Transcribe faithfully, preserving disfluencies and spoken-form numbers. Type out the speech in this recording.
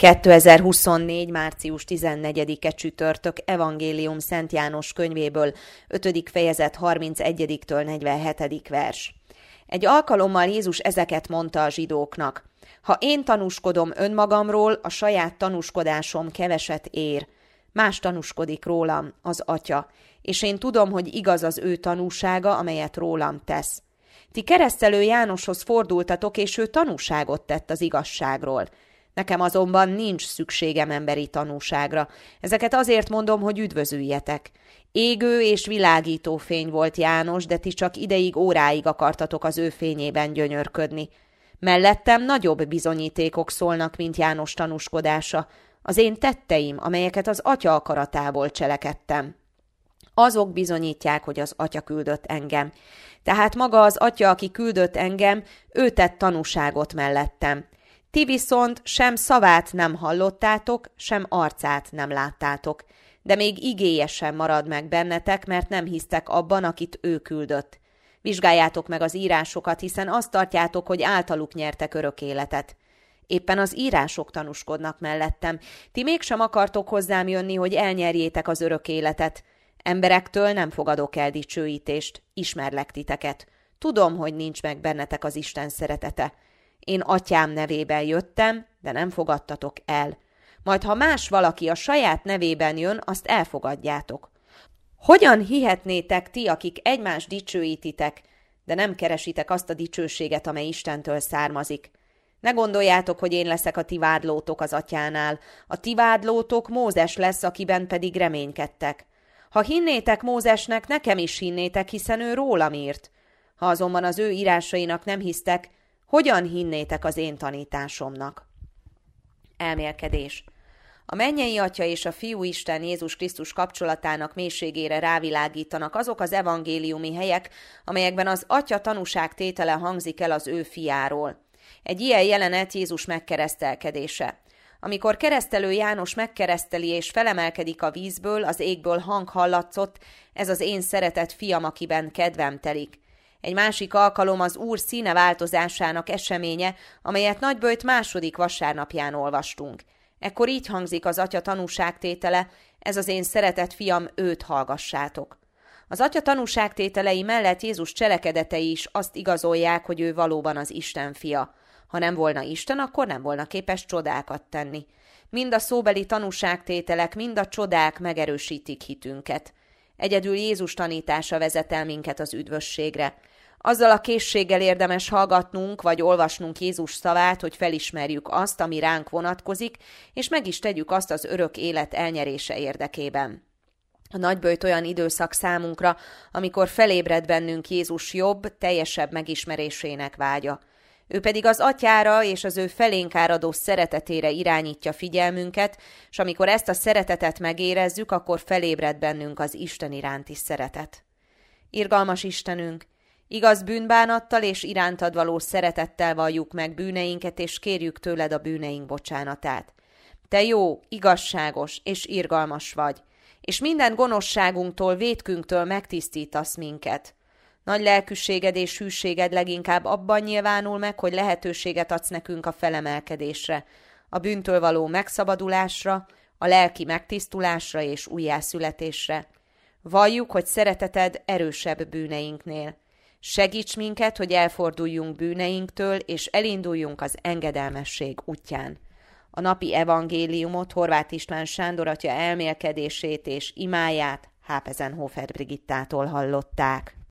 kétezer-huszonnégy. március tizennegyedike csütörtök Evangélium Szent János könyvéből, ötödik fejezet harmincegyediktől negyvenhetedik vers. Egy alkalommal Jézus ezeket mondta a zsidóknak: ha én tanúskodom önmagamról, a saját tanúskodásom keveset ér. Más tanúskodik rólam, az Atya, és én tudom, hogy igaz az ő tanúsága, amelyet rólam tesz. Ti keresztelő Jánoshoz fordultatok, és ő tanúságot tett az igazságról. Nekem azonban nincs szükségem emberi tanúságra. Ezeket azért mondom, hogy üdvözüljetek. Égő és világító fény volt János, de ti csak ideig, óráig akartatok az ő fényében gyönyörködni. Mellettem nagyobb bizonyítékok szólnak, mint János tanúskodása. Az én tetteim, amelyeket az Atya akaratából cselekedtem. Azok bizonyítják, hogy az Atya küldött engem. Tehát maga az Atya, aki küldött engem, ő tett tanúságot mellettem. Ti viszont sem szavát nem hallottátok, sem arcát nem láttátok. De még igéje sem marad meg bennetek, mert nem hisztek abban, akit ő küldött. Vizsgáljátok meg az írásokat, hiszen azt tartjátok, hogy általuk nyertek örök életet. Éppen az írások tanúskodnak mellettem. Ti mégsem akartok hozzám jönni, hogy elnyerjétek az örök életet. Emberektől nem fogadok el dicsőítést, ismerlek titeket. Tudom, hogy nincs meg bennetek az Isten szeretete. Én Atyám nevében jöttem, de nem fogadtatok el. Majd ha más valaki a saját nevében jön, azt elfogadjátok. Hogyan hihetnétek ti, akik egymást dicsőítitek, de nem keresitek azt a dicsőséget, amely Istentől származik? Ne gondoljátok, hogy én leszek a ti vádlótok az Atyánál. A ti vádlótok Mózes lesz, akiben pedig reménykedtek. Ha hinnétek Mózesnek, nekem is hinnétek, hiszen ő rólam írt. Ha azonban az ő írásainak nem hisztek, hogyan hinnétek az én tanításomnak? Elmélkedés. A mennyei Atya és a Fiú Isten Jézus Krisztus kapcsolatának mélységére rávilágítanak azok az evangéliumi helyek, amelyekben az Atya tanúságtétele hangzik el az ő fiáról. Egy ilyen jelenet Jézus megkeresztelkedése. Amikor keresztelő János megkereszteli és felemelkedik a vízből, az égből hang hallatszott: ez az én szeretett fiam, akiben kedvem telik. Egy másik alkalom az Úr színe változásának eseménye, amelyet Nagyböjt második vasárnapján olvastunk. Ekkor így hangzik az Atya tanúságtétele: ez az én szeretett fiam, őt hallgassátok. Az Atya tanúságtételei mellett Jézus cselekedetei is azt igazolják, hogy ő valóban az Isten fia. Ha nem volna Isten, akkor nem volna képes csodákat tenni. Mind a szóbeli tanúságtételek, mind a csodák megerősítik hitünket. Egyedül Jézus tanítása vezet el minket az üdvösségre. Azzal a készséggel érdemes hallgatnunk vagy olvasnunk Jézus szavát, hogy felismerjük azt, ami ránk vonatkozik, és meg is tegyük azt az örök élet elnyerése érdekében. A nagyböjt olyan időszak számunkra, amikor felébred bennünk Jézus jobb, teljesebb megismerésének vágya. Ő pedig az Atyára és az ő felénk áradó szeretetére irányítja figyelmünket, és amikor ezt a szeretetet megérezzük, akkor felébred bennünk az Isten iránti szeretet. Irgalmas Istenünk, igaz bűnbánattal és irántad való szeretettel valljuk meg bűneinket, és kérjük tőled a bűneink bocsánatát. Te jó, igazságos és irgalmas vagy, és minden gonoszságunktól, vétkünktől megtisztítasz minket. Nagy lelkűséged és hűséged leginkább abban nyilvánul meg, hogy lehetőséget adsz nekünk a felemelkedésre, a bűntől való megszabadulásra, a lelki megtisztulásra és újjászületésre. Valljuk, hogy szereteted erősebb bűneinknél. Segíts minket, hogy elforduljunk bűneinktől, és elinduljunk az engedelmesség útján. A napi evangéliumot Horváth István Sándor atya elmélkedését és imáját Hápezenhofer Brigittától hallották.